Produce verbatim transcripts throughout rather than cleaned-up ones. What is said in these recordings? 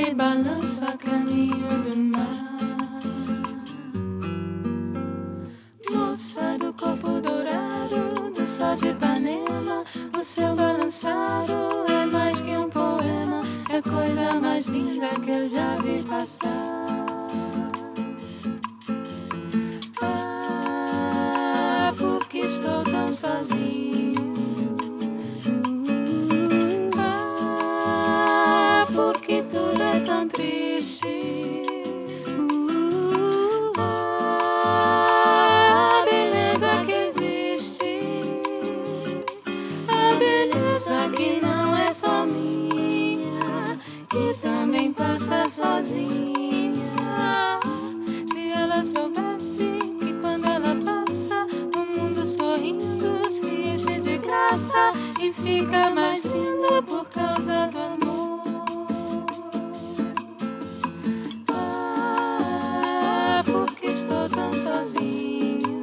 me balanço a caminho do mar. Moça do corpo dourado, do sol de Ipanema, o seu balançado é mais que um poema, é a coisa mais linda que eu já vi passar. Ah, porque estou tão sozinho. Ah, porque tudo é tão triste. Ah, a beleza que existe, a beleza que não é só minha, que também passa sozinha. Se ela soubesse que quando ela passa, o mundo sorrindo se enche de graça e fica mais lindo por causa do amor. Ah, porque estou tão sozinho.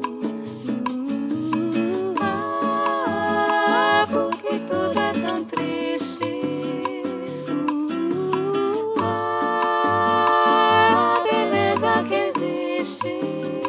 Ah, porque tudo é tão triste. Ah, a beleza que existe,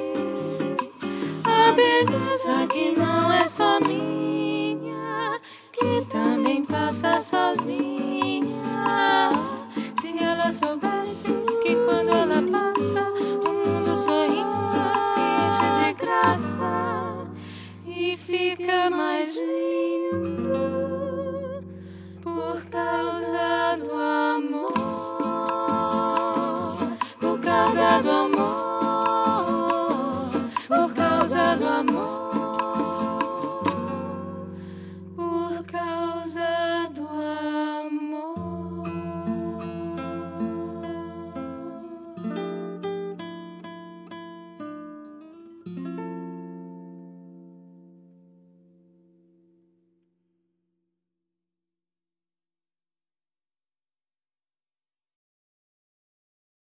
a beleza que não é só minha, que também passa sozinha. Se ela soubesse que quando ela passa, o mundo sorrindo se enche de graça e fica mais lindo por causa do amor, por causa do amor.